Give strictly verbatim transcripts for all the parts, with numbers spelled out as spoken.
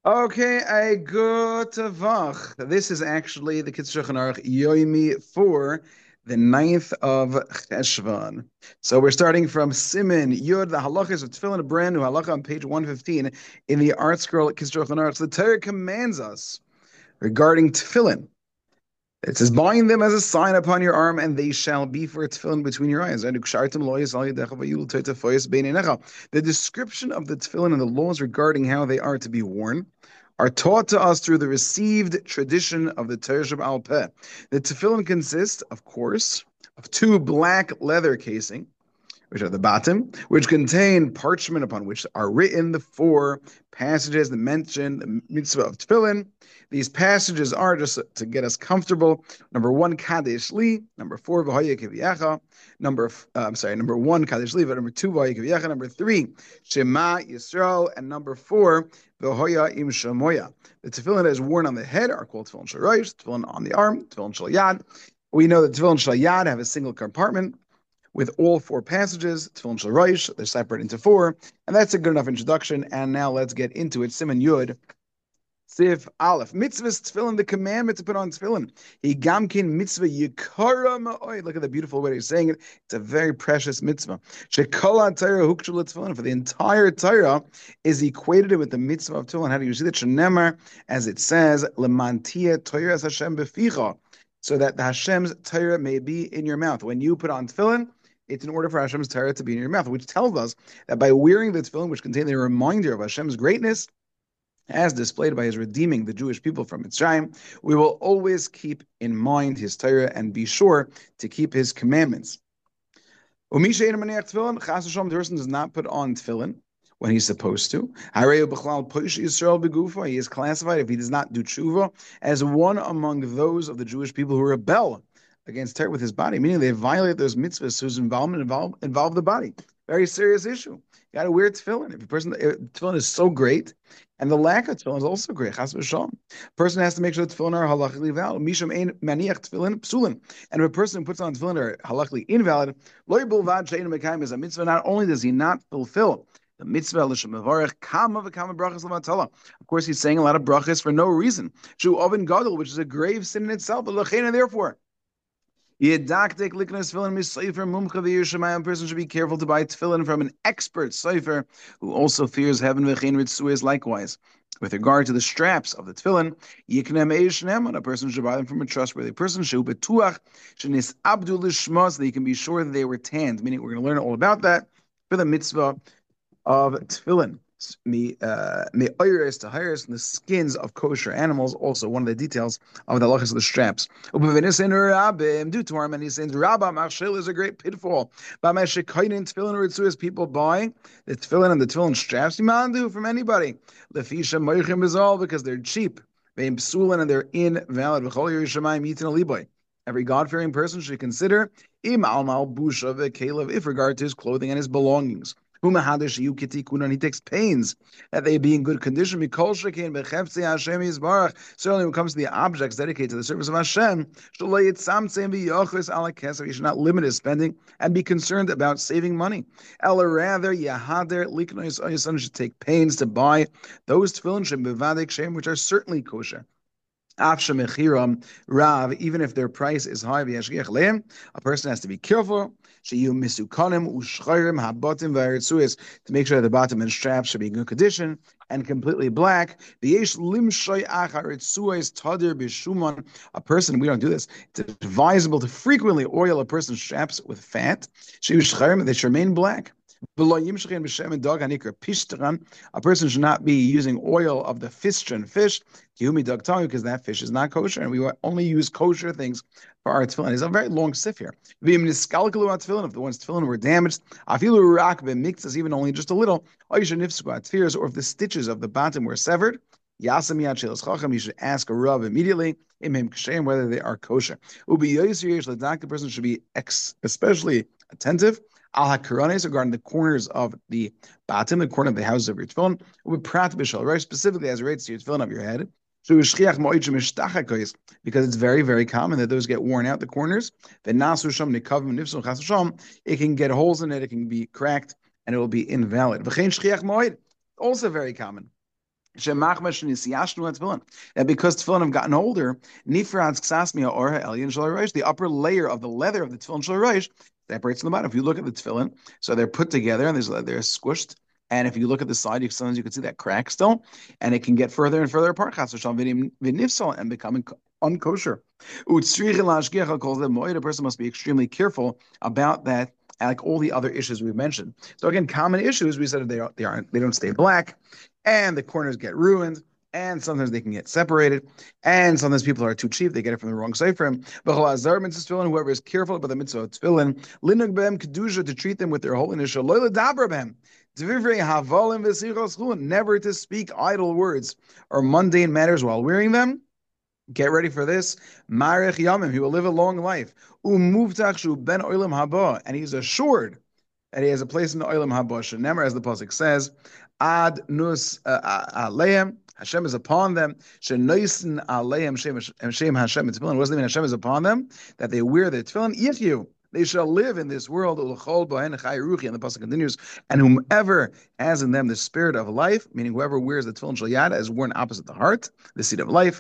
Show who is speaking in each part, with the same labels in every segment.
Speaker 1: Okay, a good Tavach. This is actually the Kitzur Aruch Yoimi for the ninth of Cheshvan. So we're starting from Simin Yud, the halachas of Tefillin, a brand new halacha on page one fifteen in the Art Scroll at Kitzur Aruch. So the Torah commands us regarding Tefillin. It says, bind them as a sign upon your arm, and they shall be for a tefillin between your eyes. The description of the tefillin and the laws regarding how they are to be worn are taught to us through the received tradition of the Torah Sheba'al Peh. The tefillin consists, of course, of two black leather casing, which are the bottom, which contain parchment upon which are written the four passages that mention the mitzvah of tefillin. These passages are just to get us comfortable. Number one, Kadesh Li. Number four, V'hoya Kivyecha. Number, uh, I'm sorry, number one, Kadesh Li. But number two, V'hoya Kivyecha. Number three, Shema Yisrael. And number four, V'hoya Im Shamoya. The tefillin that is worn on the head are called tefillin shel rosh, tefillin on the arm, tefillin shel yad. We know that tefillin shel yad have a single compartment with all four passages. Tefillin shel rosh, they're separated into four, and that's a good enough introduction. And now let's get into it. Siman Yud, Sif Aleph. Mitzvahs tefillin, the commandment to put on tefillin. He gamkin mitzvah yikara ma'oy. Look at the beautiful way he's saying it. It's a very precious mitzvah. Shekol Torah hukshul tefillin. For the entire Torah is equated with the mitzvah of tefillin. How do you see that? Shenemar, as it says, lemantia Torah Hashem beficha, so that the Hashem's Torah may be in your mouth. When you put on tefillin, it's in order for Hashem's Torah to be in your mouth, which tells us that by wearing the tefillin, which contain the reminder of Hashem's greatness, as displayed by his redeeming the Jewish people from Mitzrayim, we will always keep in mind his Torah and be sure to keep his commandments. The person does not put on tefillin when he's supposed to. He is classified, if he does not do tshuva, as one among those of the Jewish people who rebel against Torah with his body, meaning they violate those mitzvahs whose involvement involve, involve the body. Very serious issue. You got to wear tefillin. If a person, if tefillin is so great, and the lack of tefillin is also great. Chas v'shalom. Person has to make sure the tefillin are halachically valid. Mishum ein maniach tefillin psulin. And if a person puts on tefillin are halachically invalid, lo yibulvad she'ein mekayim is a mitzvah. Not only does he not fulfill the mitzvah l'shem mevarech kama v'kama brachas levatala. Of course, he's saying a lot of brachas for no reason. Shu oven gadol, which is a grave sin in itself. But l'cheina, therefore, a person should be careful to buy tefillin from an expert sefer who also fears heaven. Likewise, with regard to the straps of the tefillin, a person should buy them from a trustworthy person, so that he can be sure that they were tanned. Meaning, we're going to learn all about that for the mitzvah of tefillin. Me, uh, me oiris to hires and the skins of kosher animals. Also, one of the details of the halachas of the straps. Due to our many sins, Rabba Machshel is a great pitfall. Tefillin people buy the tefillin and the tefillin straps do from anybody. Lefisha moichim bizal, because they're cheap. And they're invalid. Every God-fearing person should consider im almal busha v'kelev, if regard to his clothing and his belongings. He takes pains that they be in good condition. Certainly, when it comes to the objects dedicated to the service of Hashem, he should not limit his spending and be concerned about saving money. Rather, your son should take pains to buy those tefillin which are certainly kosher. Rav, even if their price is high, a person has to be careful to make sure that the bottom and straps should be in good condition and completely black. A person, we don't do this, it's advisable to frequently oil a person's straps with fat. They should remain black. A person should not be using oil of the fistran fish, because that fish is not kosher, and we only use kosher things for our tefillin. It's a very long sif here. If the one's tefillin were damaged, even only just a little, or if the stitches of the bottom were severed, you should ask a rav immediately whether they are kosher. The person should be especially attentive al hakaranes, regarding the corners of the bottom, the corner of the houses of your tefillin, specifically as it relates to your tefillin of your head. Because it's very, very common that those get worn out, the corners. It can get holes in it, it can be cracked, and it will be invalid. Also very common That because tefillin have gotten older, the upper layer of the leather of the tefillin shel rosh separates from the bottom. If you look at the tefillin, so they're put together and there's they're squished. And if you look at the side, you sometimes you can see that crack still, and it can get further and further apart, and becoming unkosher. A person must be extremely careful about that, like all the other issues we've mentioned. So again, common issues we said they are, they aren't they don't stay black, and the corners get ruined, and sometimes they can get separated, and sometimes people are too cheap; they get it from the wrong side frame. Whoever is careful about the mitzvah of tefillin, linug behem kedusha, to treat them with their holiness, never to speak idle words or mundane matters while wearing them. Get ready for this. Marich Yamim, he will live a long life. Umuvtach shu ben oilam haba, and he's assured that he has a place in the oilam haba. Shenemar, as the pasuk says, ad nus aleim, Hashem is upon them. Shenoisen aleim shem Hashem tefillin. What does it mean? Hashem is upon them, that they wear the tefillin. Yichyu, they shall live in this world. And the pasuk continues, and whomever has in them the spirit of life, meaning whoever wears the tefillin shel yada, is worn opposite the heart, the seat of life.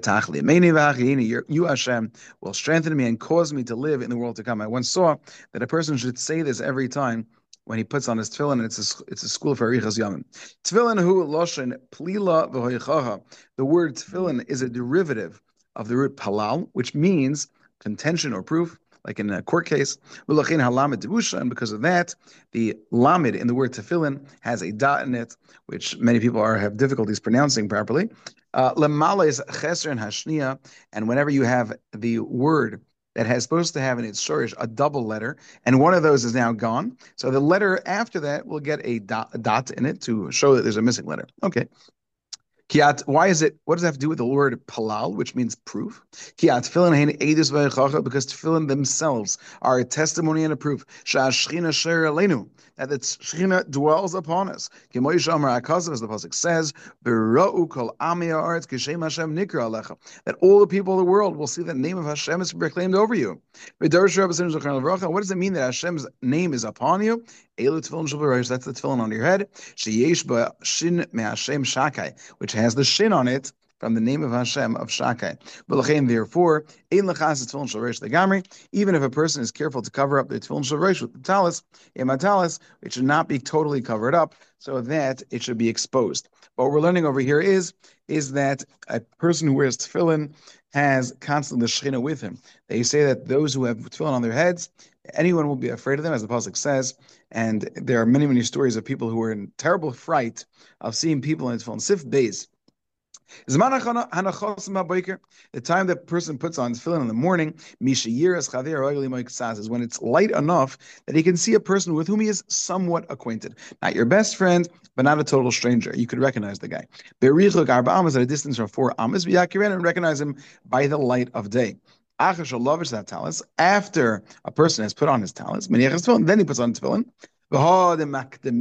Speaker 1: You, Hashem, will strengthen me and cause me to live in the world to come. I once saw that a person should say this every time when he puts on his tefillin, and it's a, it's a school for Arichas Yamim. Tefillin hu loshen plila v'hoichaha. The word tefillin is a derivative of the root palal, which means contention or proof, like in a court case. And because of that, the lamed in the word tefillin has a dot in it, which many people are have difficulties pronouncing properly. Lemala is cheser and hashnia, and whenever you have the word that has supposed to have in its shorish a double letter, and one of those is now gone, so the letter after that will get a dot, a dot in it to show that there's a missing letter. Okay. Kiat, why is it, what does that have to do with the word palal, which means proof? Kiat, tefillin hein edus v'yechacha, because tefillin themselves are a testimony and a proof. Sha'ashchina sher aleinu, that the Shechina dwells upon us. K'moish Amar HaKasav, as the pasuk says, B'ra'u kol amei ha'aretz k'shem Hashem nikra alecha, that all the people of the world will see that the name of Hashem is proclaimed over you. V'darish Rabbi Sim Zechron L'Vracha, what does it mean that Hashem's name is upon you? Elu tefillin shel b'rosh, that's the tefillin on your head. Sheyesh ba shin me'Hashem shakai, which has the shin on it from the name of Hashem of Shakai. B'lachein, therefore, ein lechas tefillin shel rosh legamri. Even if a person is careful to cover up the tefillin shel rosh with the talis, yema talis, it should not be totally covered up so that it should be exposed. What we're learning over here is is that a person who wears tefillin has constantly the Shechina with him. They say that those who have tefillin on their heads, anyone will be afraid of them, as the pasuk says. And there are many, many stories of people who were in terrible fright of seeing people in tefillin. Sif Beis. The time that person puts on tefillin in the morning, is when it's light enough that he can see a person with whom he is somewhat acquainted. Not your best friend, but not a total stranger. You could recognize the guy. Is at a distance from four amas, and recognize him by the light of day. After a person has put on his talis, then he puts on tefillin. Why do we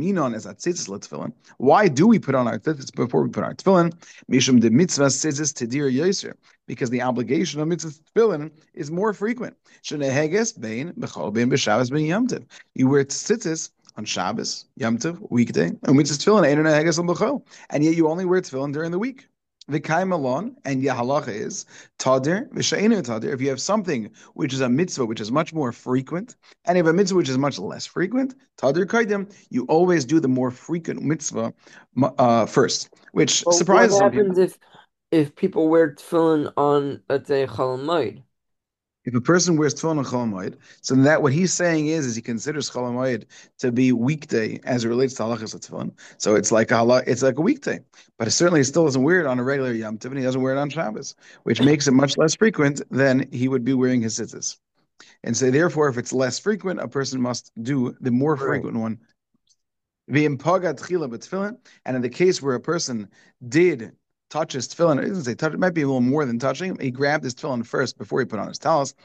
Speaker 1: put on our tzitzis before we put on our tefillin? Mishum de mitzvah tzitzis tedir yoser, because the obligation of mitzvah tefillin is more frequent. Sheneheges bein b'chol bein b'Shabbos bein Yom Tov. You wear tzitzis on Shabbos, Yom Tov, weekday, and mitzvah tefillin ain't neheges on b'chol, and yet you only wear tefillin during the week. V'kai malon, and yahalacha is tadir v'sheinu tadir. If you have something which is a mitzvah which is much more frequent, and you have a mitzvah which is much less frequent, tadir kaidim, you always do the more frequent mitzvah uh, first, which well, surprises
Speaker 2: some people. What happens if if people wear tefillin on, let's say, Chol Hamoed?
Speaker 1: If a person wears tefillin on Chol Hamoed, so that what he's saying is, is he considers Chol Hamoed to be weekday as it relates to halachas tefillin. So it's like a it's like a weekday, but it certainly still doesn't wear it on a regular Yom Tov, and he doesn't wear it on Shabbos, which makes it much less frequent than he would be wearing his tzitzis. And so therefore, if it's less frequent, a person must do the more frequent one. And in the case where a person did touch his tefillin, it doesn't say touch, it might be a little more than touching. He grabbed his tefillin first before he put on his talis.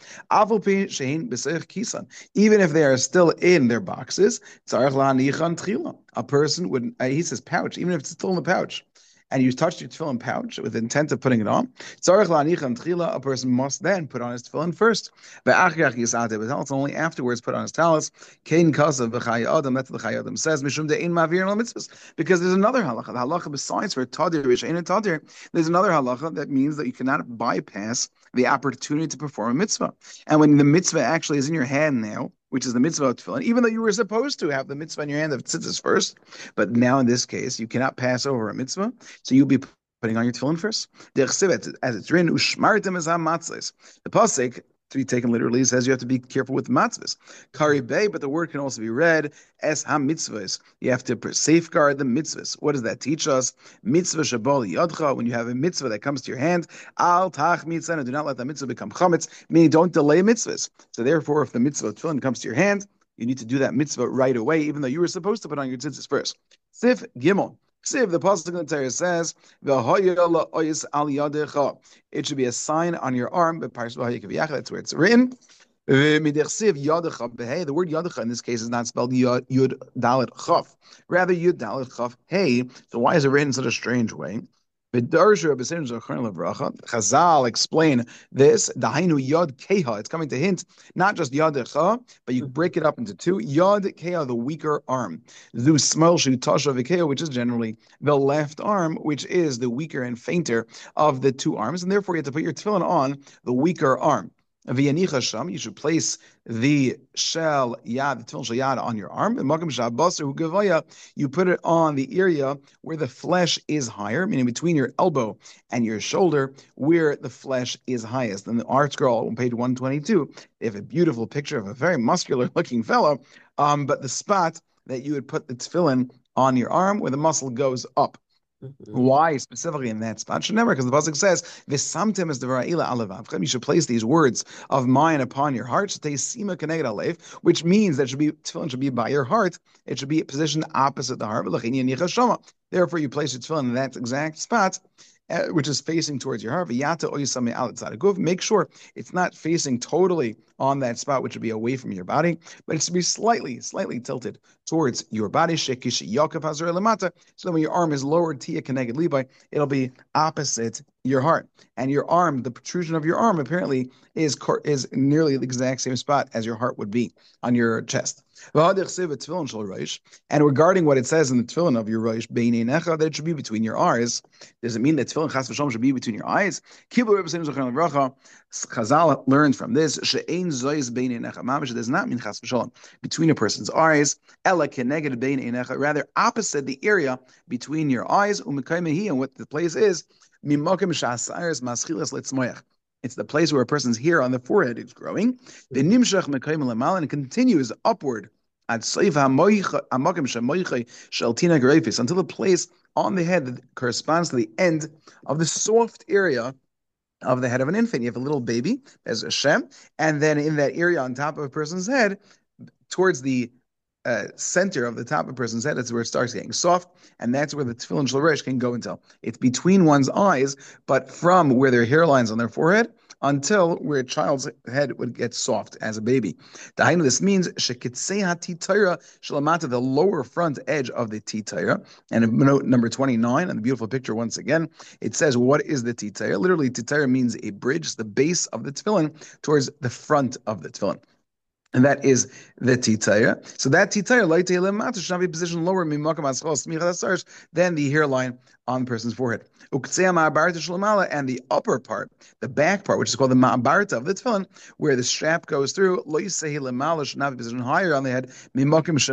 Speaker 1: Even if they are still in their boxes, a person would, uh, he says pouch, even if it's still in the pouch. and you touched your tefillin pouch with the intent of putting it on, a person must then put on his tefillin first. It's only afterwards put on his talis. Kain kasav v'chay adam. That's what the Chai Adam says. Mishum de'in ma'avir no mitzvahs. Because there's another halacha. The halacha besides for tadir, rishayin and tadir, there's another halacha that means that you cannot bypass the opportunity to perform a mitzvah. And when the mitzvah actually is in your hand now, which is the mitzvah of tefillin, even though you were supposed to have the mitzvah in your hand of tzitzis first, but now in this case, you cannot pass over a mitzvah, so you'll be putting on your tefillin first. As it's written, ushmartem as hamatzlis. The pasuk, to be taken literally, says you have to be careful with matzvahs. Kari bay, but the word can also be read as ha-mitzvahs. You have to safeguard the mitzvahs. What does that teach us? Mitzvah shabal yadcha, when you have a mitzvah that comes to your hand, al tach mitzvah, do not let that mitzvah become chametz, meaning don't delay mitzvahs. So therefore, if the mitzvah of tefillin comes to your hand, you need to do that mitzvah right away, even though you were supposed to put on your tzitzis first. Sif gimel. Siv, the pasuk in the Torah says, it should be a sign on your arm, but that's where it's written. The word yadecha in this case is not spelled yud dalet chaf, rather yud dalet chaf hey. So why is it written in such a strange way? Chazal explain this. Dahainu yod keha. It's coming to hint not just yadecha, but you break it up into two. Yod keha, the weaker arm. Zu smel shu tasha v'keha, which is generally the left arm, which is the weaker and fainter of the two arms, and therefore you have to put your tefillin on the weaker arm. V'yanicha sham, you should place the shell yad, the tefillin shel yad, on your arm. And makam shabaser hu gevaya, you put it on the area where the flesh is higher, meaning between your elbow and your shoulder, where the flesh is highest. And the art scroll on page one twenty-two, they have a beautiful picture of a very muscular-looking fellow, um, but the spot that you would put the tefillin on your arm, where the muscle goes up. Mm-hmm. Why specifically in that spot? Should never, because the pasuk says, "V'samtem es devara'ila alavavchem." You should place these words of mine upon your heart. Sima keneged alev, which means that should be tefillin should be by your heart. It should be positioned opposite the heart. Therefore, you place your tefillin in that exact spot, uh, which is facing towards your heart. Make sure it's not facing totally on that spot, which would be away from your body, but it should be slightly, slightly tilted towards your body. So when your arm is lowered, tia keneged libai, it'll be opposite your heart. And your arm, the protrusion of your arm, apparently is is nearly the exact same spot as your heart would be on your chest. And regarding what it says in the tefillin of your roish, that it should be between your eyes. Does it mean that tefillin chas v'shalom should be between your eyes? Chazal learned from this, she'ein zois bein einecha mamish, it does not mean chas v'shalom between a person's eyes, ela keneged bein einecha, rather opposite the area between your eyes, umekaymehi, and what the place is, mimokim sha'asayres maschilas litzmoyach. It's the place where a person's hair on the forehead is growing. The nimshach mekayim lemal, and it continues upward at seifa hamokim shemoichei sheltina greifis, until the place on the head that corresponds to the end of the soft area of the head of an infant. You have a little baby as a shem, and then in that area on top of a person's head, towards the uh, center of the top of a person's head, that's where it starts getting soft, and that's where the tefillin shel rosh can go until. It's between one's eyes, but from where their hairlines on their forehead until where a child's head would get soft as a baby. This means the lower front edge of the titayra. And in note number twenty-nine, and the beautiful picture once again, it says, what is the titayra? Literally, titayra means a bridge, the base of the tefillin towards the front of the tefillin. And that is the titayra. So that titayra should be positioned lower than the hairline on the person's forehead. And the upper part, the back part, which is called the ma'abarta of the tefillin, where the strap goes through, should not be positioned higher on the head than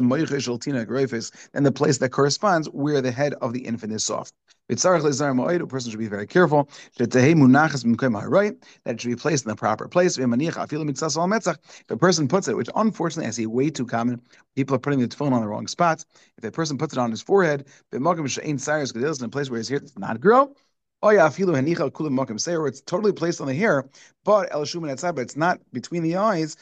Speaker 1: the place that corresponds where the head of the infant is soft. A person should be very careful that it should be placed in the proper place. If a person puts it, which unfortunately I see way too common, people are putting the tefillin on the wrong spot. If a person puts it on his forehead, in a place where his hair does not grow, or it's totally placed on the hair, but but it's not between the eyes.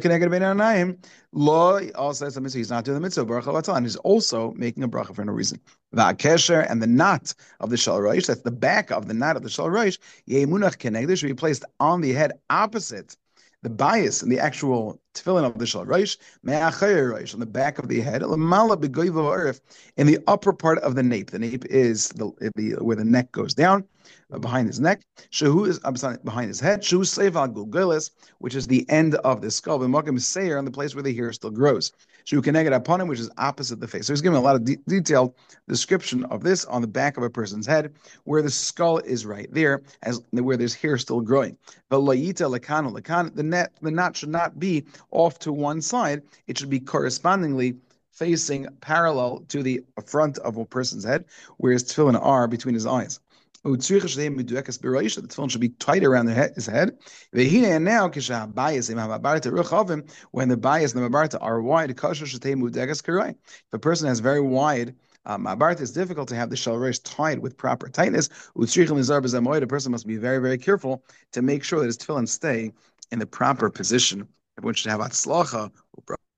Speaker 1: Law also says he's not doing the mitzvah, and he's also making a bracha for no reason. Va'kesher, and the knot of the shel rosh, that's the back of the knot of the shel rosh, yemunach keneged, should be placed on the head opposite the bias and the actual tefillin of the shal reish, me'achayir reish, on the back of the head, lamala begoiva arif, in the upper part of the nape. The nape is the, the where the neck goes down, uh, behind his neck. Shehu is I'm sorry, behind his head. Shehu seva gulgulis, which is the end of the skull. V'makim seir, on the place where the hair still grows. Shehu keneged upon him, which is opposite the face. So he's giving a lot of de- detailed description of this on the back of a person's head, where the skull is right there, as where there's hair still growing. The the net, the knot should not be off to one side. It should be correspondingly facing parallel to the front of a person's head, whereas tefillin are between his eyes. The tefillin should be tight around head, his head. And now, when the bias and the mabarta are wide, if a person has very wide um, mabarta, it's difficult to have the shalreish tied with proper tightness. A person must be very, very careful to make sure that his tefillin stay in the proper position. Everyone should have atzlacha.